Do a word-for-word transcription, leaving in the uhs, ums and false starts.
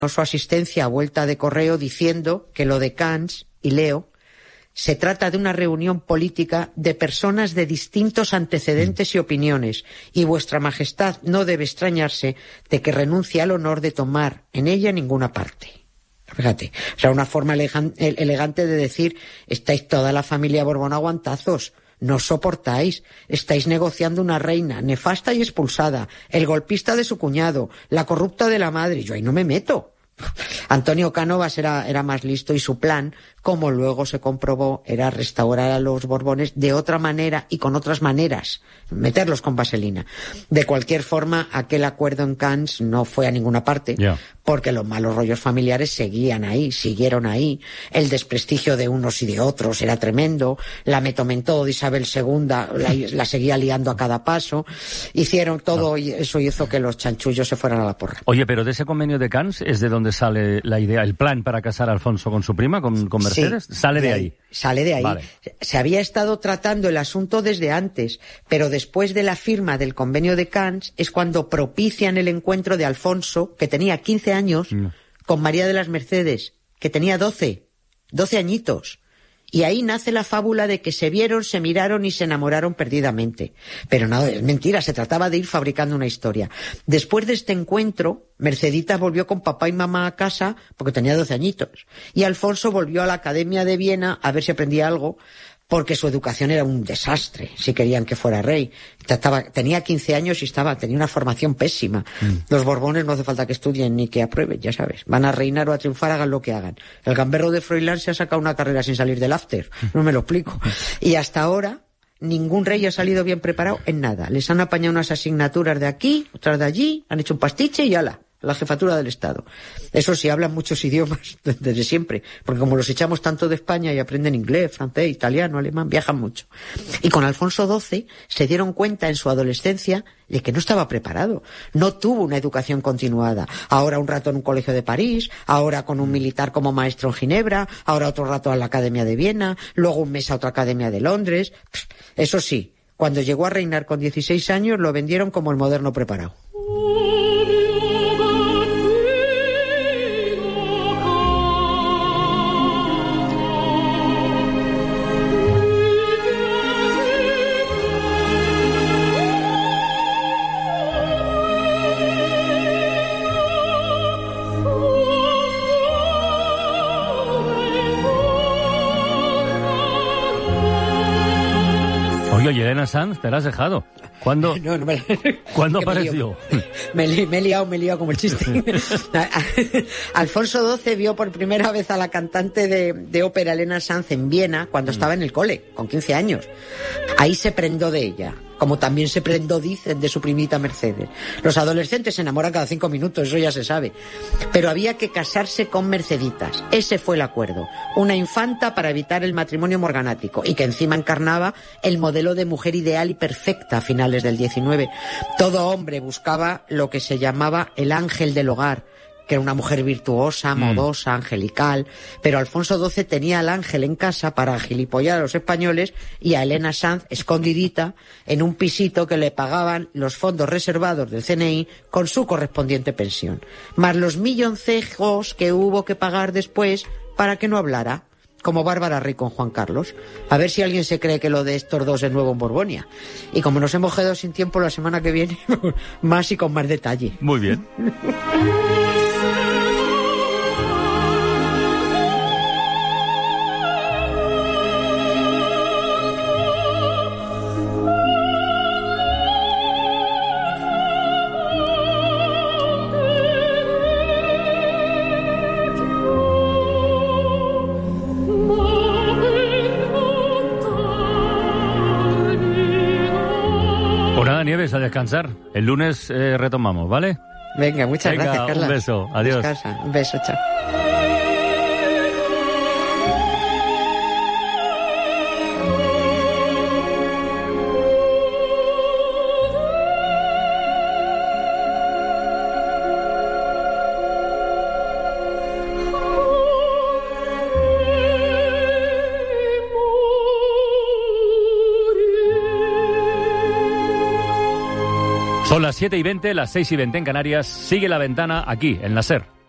su asistencia a vuelta de correo diciendo que lo de Camps, y leo, se trata de una reunión política de personas de distintos antecedentes y opiniones, y vuestra majestad no debe extrañarse de que renuncie al honor de tomar en ella ninguna parte. Fíjate, o sea, una forma elegan- elegante de decir, estáis toda la familia Borbón aguantazos, no soportáis, estáis negociando una reina nefasta y expulsada, el golpista de su cuñado, la corrupta de la madre, yo ahí no me meto. Antonio Cánovas era, era más listo y su plan, como luego se comprobó, era restaurar a los Borbones de otra manera y con otras maneras, meterlos con vaselina. De cualquier forma, aquel acuerdo en Cannes no fue a ninguna parte, yeah. porque los malos rollos familiares seguían ahí, siguieron ahí, el desprestigio de unos y de otros era tremendo, la metomentó de Isabel segunda la, la seguía liando a cada paso, hicieron todo no. y eso hizo que los chanchullos se fueran a la porra. Oye, pero de ese convenio de Cannes es de donde sale la idea, el plan para casar a Alfonso con su prima, con, con Mercedes, sí, sale de, de ahí. ahí. Sale de ahí. Vale. Se había estado tratando el asunto desde antes, pero después de la firma del convenio de Cannes es cuando propician el encuentro de Alfonso, que tenía quince años, mm. con María de las Mercedes, que tenía doce, doce añitos. Y ahí nace la fábula de que se vieron, se miraron y se enamoraron perdidamente. Pero no, es mentira, se trataba de ir fabricando una historia. Después de este encuentro, Mercedita volvió con papá y mamá a casa porque tenía doce añitos. Y Alfonso volvió a la Academia de Viena a ver si aprendía algo, porque su educación era un desastre, si querían que fuera rey. Estaba, tenía quince años y estaba, tenía una formación pésima. Mm. Los Borbones no hace falta que estudien ni que aprueben, ya sabes. Van a reinar o a triunfar, hagan lo que hagan. El gamberro de Froilán se ha sacado una carrera sin salir del after. No me lo explico. Y hasta ahora, ningún rey ha salido bien preparado en nada. Les han apañado unas asignaturas de aquí, otras de allí, han hecho un pastiche y ala, la jefatura del Estado. Eso sí, hablan muchos idiomas desde siempre, porque como los echamos tanto de España y aprenden inglés, francés, italiano, alemán, viajan mucho. Y con Alfonso doce se dieron cuenta en su adolescencia de que no estaba preparado. No tuvo una educación continuada. Ahora un rato en un colegio de París, ahora con un militar como maestro en Ginebra, ahora otro rato a la Academia de Viena, luego un mes a otra Academia de Londres. Eso sí, cuando llegó a reinar con dieciséis años lo vendieron como el moderno preparado. Oye, Elena Sanz, te la has dejado. ¿Cuándo, no, no me... ¿cuándo apareció? Me, me, me he liado, me he liado como el chiste. Alfonso doce vio por primera vez a la cantante de, de ópera Elena Sanz en Viena cuando mm. estaba en el cole, con quince años. Ahí se prendó de ella, como también se prendó, dicen, de su primita Mercedes. Los adolescentes se enamoran cada cinco minutos, eso ya se sabe. Pero había que casarse con Merceditas. Ese fue el acuerdo. Una infanta para evitar el matrimonio morganático y que encima encarnaba el modelo de mujer ideal y perfecta a finales del diecinueve. Todo hombre buscaba lo que se llamaba el ángel del hogar, que era una mujer virtuosa, modosa, mm. angelical, pero Alfonso doce tenía al ángel en casa para gilipollar a los españoles y a Elena Sanz escondidita en un pisito que le pagaban los fondos reservados del C N I con su correspondiente pensión, más los milloncejos que hubo que pagar después para que no hablara, como Bárbara Rey con Juan Carlos. A ver si alguien se cree que lo de estos dos es nuevo en Borbonia. Y como nos hemos quedado sin tiempo, la semana que viene, más y con más detalle. Muy bien. Nieves, a descansar. El lunes eh, retomamos, ¿vale? Venga, muchas Venga, gracias, Carla. Un beso, adiós. Descansa. Un beso, chao. Son las siete y veinte, las seis y veinte en Canarias. Sigue La Ventana aquí, en la SER.